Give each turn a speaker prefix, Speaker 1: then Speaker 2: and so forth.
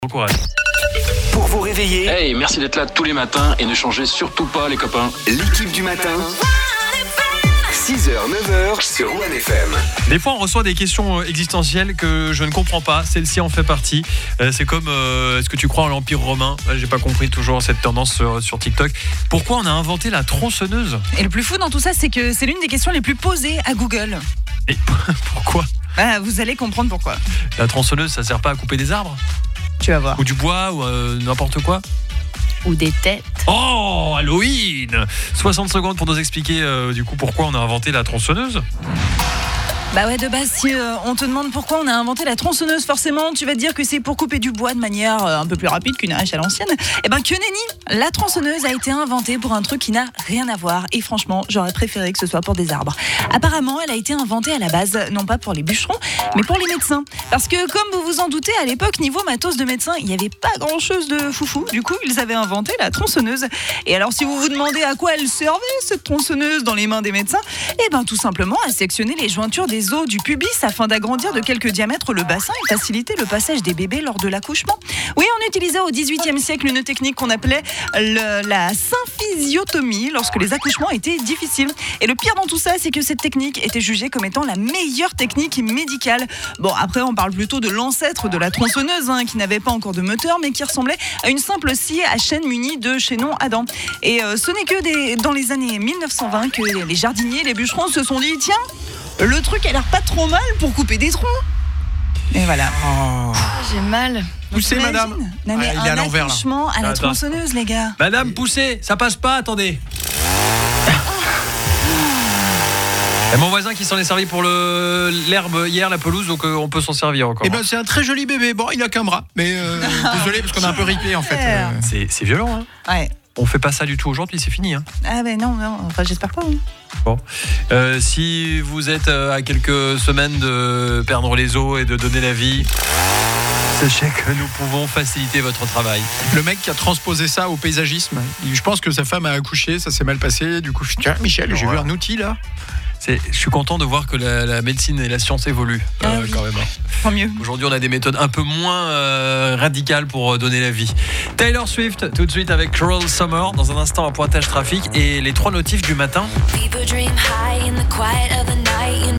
Speaker 1: Bon courage.
Speaker 2: Pour vous réveiller,
Speaker 3: Hey, merci d'être là tous les matins et ne changez surtout pas les copains.
Speaker 2: l'équipe du matin, 6h, 9h sur One FM.
Speaker 1: Des fois, on reçoit des questions existentielles que je ne comprends pas. Celle-ci en fait partie. C'est comme est-ce que tu crois en l'Empire romain ? J'ai pas compris toujours cette tendance sur TikTok. Pourquoi on a inventé la tronçonneuse ?
Speaker 4: Et le plus fou dans tout ça, c'est que c'est l'une des questions les plus posées à Google.
Speaker 1: Et pourquoi ?
Speaker 4: Vous allez comprendre pourquoi.
Speaker 1: La tronçonneuse, ça sert pas à couper des arbres ?
Speaker 4: Tu vas voir.
Speaker 1: Ou du bois ou n'importe quoi ?
Speaker 4: Ou des têtes.
Speaker 1: Oh, Halloween ! 60 secondes pour nous expliquer du coup pourquoi on a inventé la tronçonneuse.
Speaker 4: Bah ouais, de base, si on te demande pourquoi on a inventé la tronçonneuse, forcément, tu vas te dire que c'est pour couper du bois de manière un peu plus rapide qu'une hache à l'ancienne. Eh ben, que nenni, la tronçonneuse a été inventée pour un truc qui n'a rien à voir. Et franchement, j'aurais préféré que ce soit pour des arbres. Apparemment, elle a été inventée à la base, non pas pour les bûcherons, mais pour les médecins. Parce que, comme vous vous en doutez, à l'époque, niveau matos de médecins, il n'y avait pas grand-chose de foufou. Du coup, ils avaient inventé la tronçonneuse. Et alors, si vous vous demandez à quoi elle servait, cette tronçonneuse, dans les mains des médecins, eh ben, tout simplement à sectionner les jointures des os du pubis afin d'agrandir de quelques diamètres le bassin et faciliter le passage des bébés lors de l'accouchement. Oui, on utilisait au XVIIIe siècle une technique qu'on appelait la symphysiotomie lorsque les accouchements étaient difficiles. Et le pire dans tout ça, c'est que cette technique était jugée comme étant la meilleure technique médicale. Bon, après, on parle plutôt de l'ancêtre de la tronçonneuse, qui n'avait pas encore de moteur, mais qui ressemblait à une simple scie à chaîne munie de chaînons à dents. Et ce n'est que dans les années 1920 que les jardiniers, les bûcherons se sont dit, tiens, le truc a l'air pas trop mal pour couper des troncs. Et voilà.
Speaker 5: Oh.
Speaker 4: J'ai mal.
Speaker 5: Poussez,
Speaker 4: T'imagines ?
Speaker 5: madame.
Speaker 4: Non, mais
Speaker 5: Il est à
Speaker 4: un
Speaker 5: l'envers, là.
Speaker 4: accouchement à la
Speaker 1: Attends.
Speaker 4: tronçonneuse, les gars.
Speaker 1: Madame, poussez, ça passe pas, attendez. Et mon voisin qui s'en est servi pour l'herbe hier, la pelouse, donc on peut s'en servir encore.
Speaker 5: Eh ben, c'est un très joli bébé. Bon, il a qu'un bras. Mais désolé, parce qu'on a un peu ripé, en fait.
Speaker 1: C'est violent, hein.
Speaker 4: Ouais.
Speaker 1: On fait pas ça du tout aujourd'hui, c'est fini, hein.
Speaker 4: Ah ben non, enfin j'espère pas.
Speaker 1: Bon. Si vous êtes à quelques semaines de perdre les os et de donner la vie, sachez que nous pouvons faciliter votre travail.
Speaker 5: Le mec qui a transposé ça au paysagisme, je pense que sa femme a accouché, ça s'est mal passé. Du coup, tiens, Michel, j'ai vu un outil là.
Speaker 1: Je suis content de voir que la médecine et la science évoluent
Speaker 4: Oui.
Speaker 1: quand même.
Speaker 4: Tant mieux.
Speaker 1: Aujourd'hui, on a des méthodes un peu moins radicales pour donner la vie. Taylor Swift, tout de suite avec Cruel Summer. Dans un instant, un pointage trafic et les 3 notifs du matin.
Speaker 6: People dream high in the quiet of the night.